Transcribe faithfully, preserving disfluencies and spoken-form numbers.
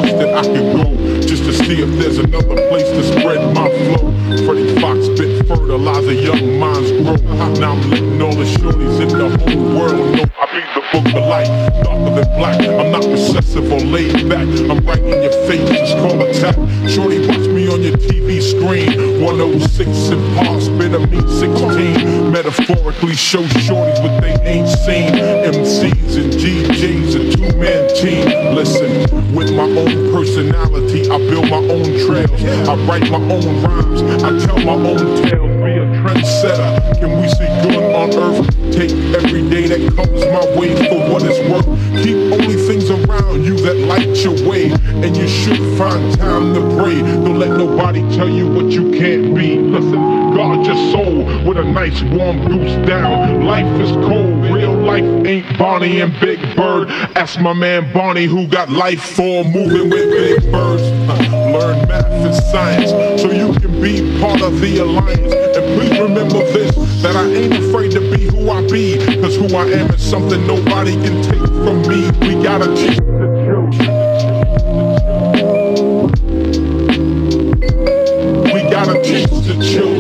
place that I could go, just to see if there's another place to spread my flow. Freddie Fox spit fertilizer, young minds grow. Now I'm letting all the shorties in the whole world know I be the book of life, darker than black. I'm not recessive or laid back. I'm right in your face, it's called attack. Shorty, watch me on your T V screen. one oh six and par, spit a meat sixteen. Metaphorically show shorties what they ain't seen. M Cs and G Js, a two-man team. Listen, with my own personality, I build my own trails. I write my own rhymes, I tell my own tales. Be a trendsetter, can we see good on earth? Take every day that comes my way for what it's worth. Keep only things around you that light your way, and you should find time to pray. Don't let nobody tell you what you can't be. Listen, guard your soul with a nice warm goose down. Life is cold, real life ain't Bonnie and Big Bird. Ask my man Barney who got life for moving with big birds. Learn math and science so you can be part of the alliance. And please remember this, that I ain't afraid to be who I be, cause who I am is something nobody can take from me. We gotta teach the children. We gotta teach the children.